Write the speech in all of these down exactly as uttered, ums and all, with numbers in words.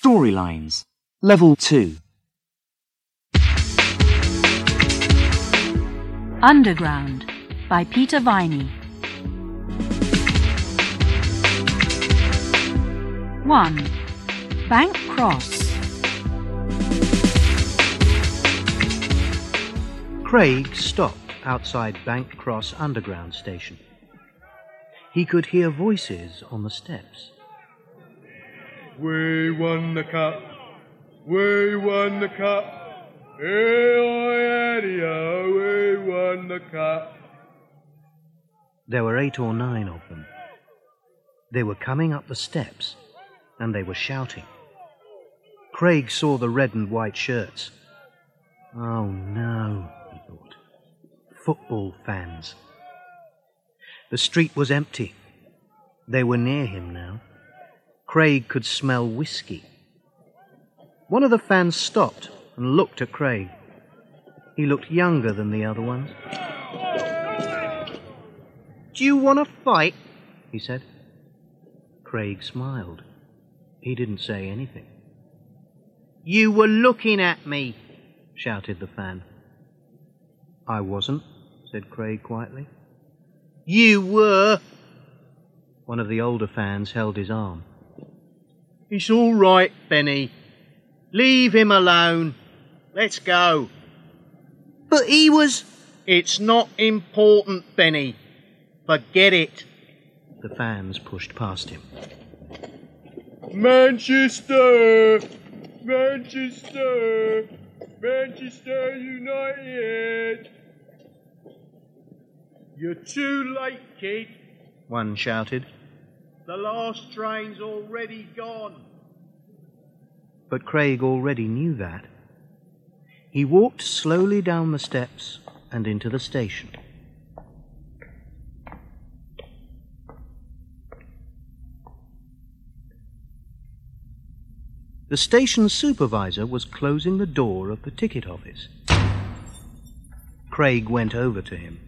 Storylines, Level two. Underground by Peter Viney. one. Bank Cross. Craig stopped outside Bank Cross Underground Station. He could hear voices on the steps. We won the cup. We won the cup. E-I-N-E-O, we won the cup. There were eight or nine of them. They were coming up the steps, and they were shouting. Craig saw the red and white shirts. Oh no, he thought. Football fans. The street was empty. They were near him now. Craig could smell whiskey. One of the fans stopped and looked at Craig. He looked younger than the other ones. "Do you want to fight?" he said. Craig smiled. He didn't say anything. "You were looking at me," shouted the fan. "I wasn't," said Craig quietly. "You were." One of the older fans held his arm. "It's all right, Benny. Leave him alone. Let's go." "But he was..." "It's not important, Benny. Forget it." The fans pushed past him. Manchester! Manchester! Manchester United! "You're too late, kid," one shouted. "The last train's already gone." But Craig already knew that. He walked slowly down the steps and into the station. The station supervisor was closing the door of the ticket office. Craig went over to him.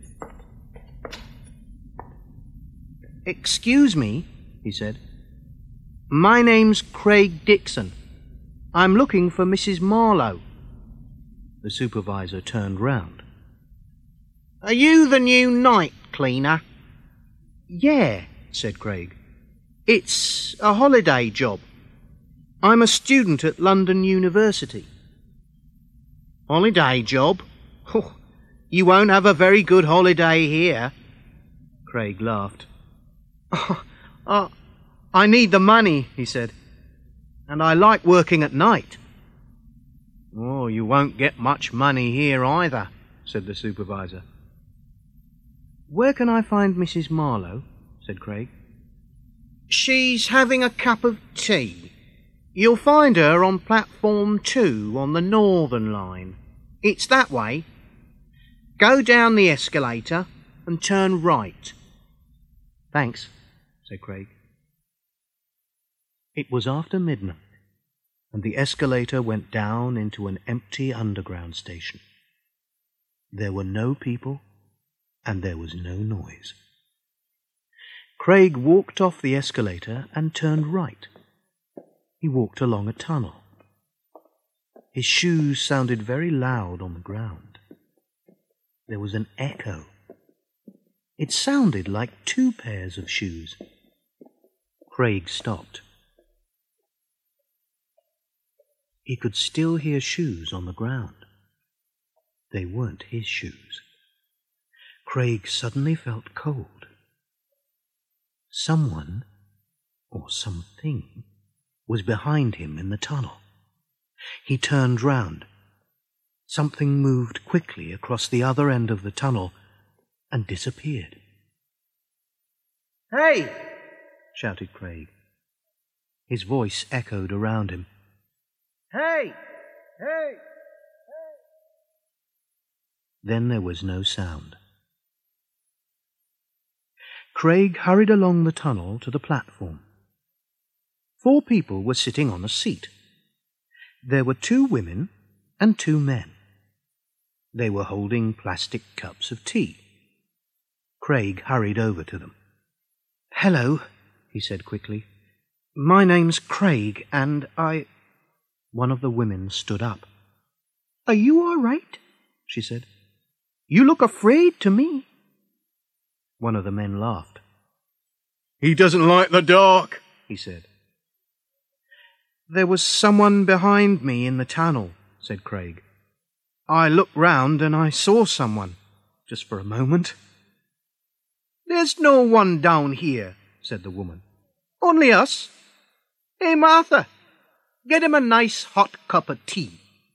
"Excuse me," he said. "My name's Craig Dixon. I'm looking for Missus Marlowe." The supervisor turned round. "Are you the new night cleaner?" "Yeah," said Craig. "It's a holiday job. I'm a student at London University." "Holiday job? Oh, you won't have a very good holiday here." Craig laughed. Oh, uh, I need the money," he said. "And I like working at night." "Oh, you won't get much money here either," said the supervisor. "Where can I find Missus Marlowe?" said Craig. "She's having a cup of tea. You'll find her on platform two on the Northern Line. It's that way. Go down the escalator and turn right." "Thanks," said Craig. It was after midnight, and the escalator went down into an empty underground station. There were no people, and there was no noise. Craig walked off the escalator and turned right. He walked along a tunnel. His shoes sounded very loud on the ground. There was an echo. It sounded like two pairs of shoes. Craig stopped. He could still hear shoes on the ground. They weren't his shoes. Craig suddenly felt cold. Someone, or something, was behind him in the tunnel. He turned round. Something moved quickly across the other end of the tunnel and disappeared. "Hey!" shouted Craig. His voice echoed around him. "Hey! Hey! Hey!" Then there was no sound. Craig hurried along the tunnel to the platform. Four people were sitting on a seat. There were two women and two men. They were holding plastic cups of tea. Craig hurried over to them. "Hello," he said quickly. "My name's Craig, and I... One of the women stood up. "Are you all right?" she said. "You look afraid to me." One of the men laughed. He doesn't like the dark, he said. "There was someone behind me in the tunnel," said Craig. "I looked round and I saw someone, just for a moment." "There's no one down here," said the woman. "Only us. Hey, Martha, get him a nice hot cup of tea."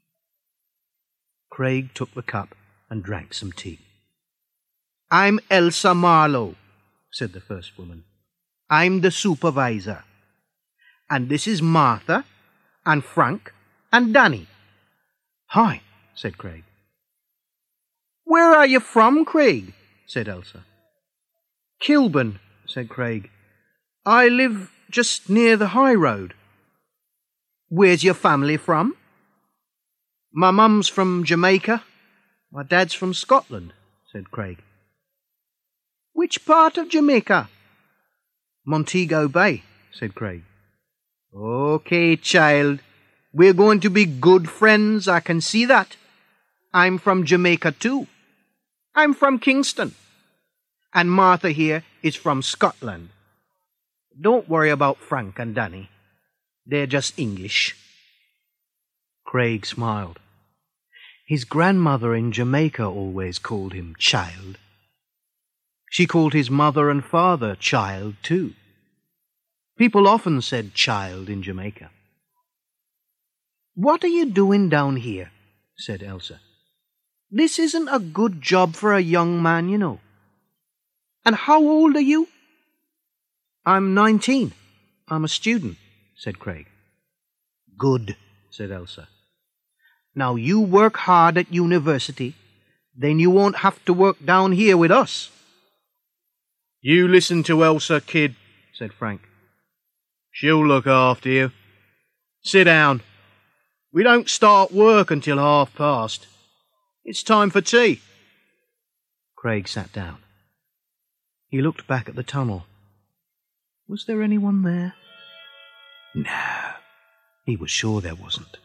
Craig took the cup and drank some tea. "I'm Elsa Marlowe," said the first woman. "I'm the supervisor. And this is Martha, and Frank, and Danny." "Hi," said Craig. "Where are you from, Craig?" said Elsa. "Kilburn," said Craig. "I live just near the high road." "Where's your family from?" "My mum's from Jamaica. My dad's from Scotland," said Craig. "Which part of Jamaica?" "Montego Bay," said Craig. "Okay, child. We're going to be good friends, I can see that. I'm from Jamaica too. I'm from Kingston. And Martha here is from Scotland. Don't worry about Frank and Danny. They're just English." Craig smiled. His grandmother in Jamaica always called him child. She called his mother and father child too. People often said child in Jamaica. "What are you doing down here?" said Elsa. "This isn't a good job for a young man, you know. And how old are you?" "I'm nineteen. I'm a student," said Craig. "Good," said Elsa. "Now you work hard at university, then you won't have to work down here with us." You listen to Elsa, kid, said Frank. She'll look after you. Sit down. We don't start work until half past. It's time for tea. Craig sat down. He looked back at the tunnel. Was there anyone there? No, he was sure there wasn't.